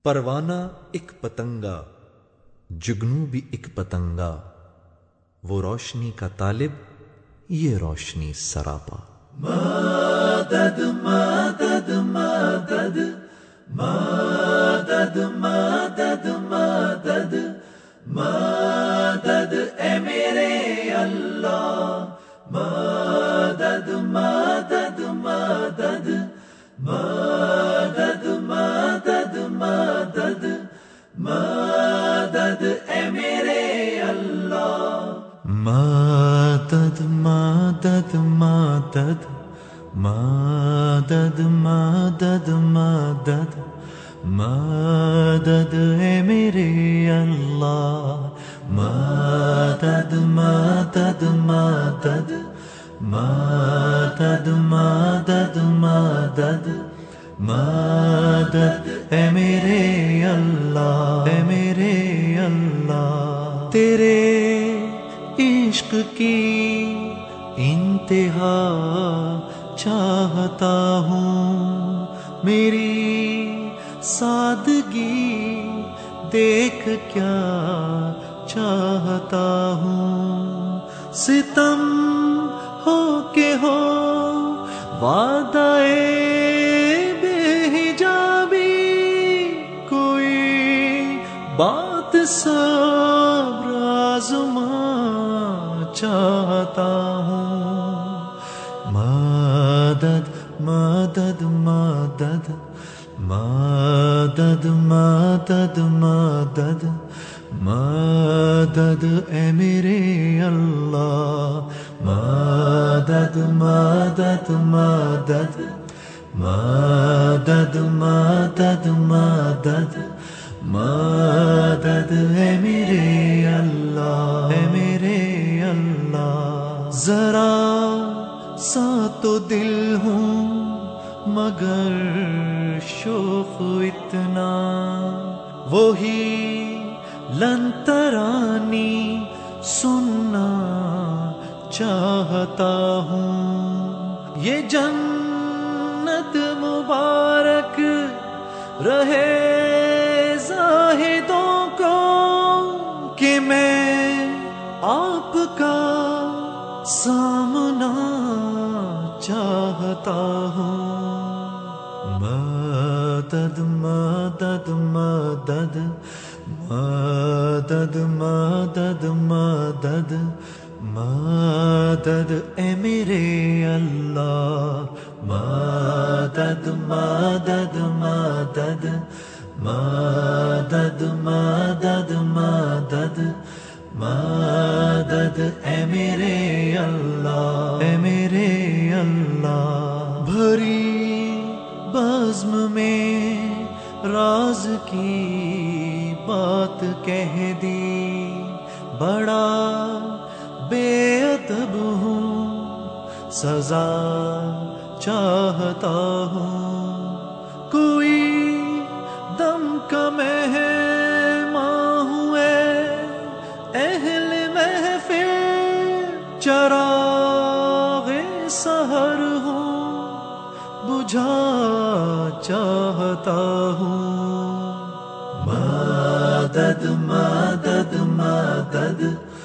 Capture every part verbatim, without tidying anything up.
پروانہ ایک پتنگا، جگنو بھی ایک پتنگا، وہ روشنی کا طالب، یہ روشنی سراپا۔ مدد مدد مدد مدد مدد مدد مدد اے میرے اللہ، مدد مدد مدد مدد مدد مدد مدد اے میرے اللہ، مدد مدد مدد مدد مدد مدد مدد اے میرے اللہ، مدد مدد مدد مدد مدد مدد مدد اے میرے اللہ، اے میرے اللہ، تیرے عشق کی انتہا چاہتا ہوں، میری سادگی دیکھ کیا چاہتا ہوں، ستم ہو کے ہو وعدہ بے حجابی، کوئی بات صبر آزما چاہتا ہوں، مدد مدد مدد مدد مدد مدد مدد اے میرے اللہ، مدد مدد مدد مدد مدد مدد مدد اے میرے اللہ، اے میرے اللہ، ذرا سا تو دل ہوں مگر شوق اتنا، وہی لن ترانی سننا چاہتا ہوں، یہ جنت مبارک رہے زاہدوں کو کہ میں آپ کا سامنا چاہتا ہوں، مدد مدد مدد مدد مدد مدد مدد اے میرے اللہ، مدد مدد مدد مدد مدد مدد مدد اے میرے اللہ، اے میرے اللہ، بھری بزم میں راز کی بات کہہ دی، بڑا بے ادب ہوں سزا چاہتا ہوں، کوئی دم کا مہمان ہوئے اہل محفل، چراغ سحر ہوں بجھا چاہتا ہوں، مدد مدد مدد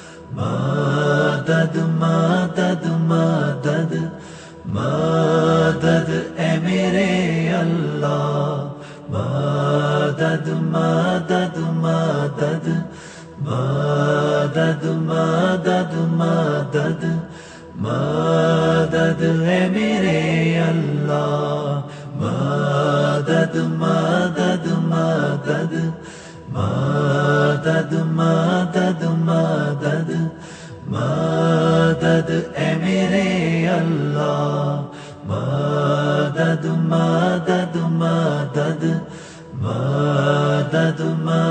مدد مدد مدد مدد اے میرے اللہ، مدد مدد مدد مدد مدد مدد مدد اے میرے اللہ، مدد مدد مدد مدد مدد مدد مدد اے میرے اللہ، مدد مدد مدد مدد مدد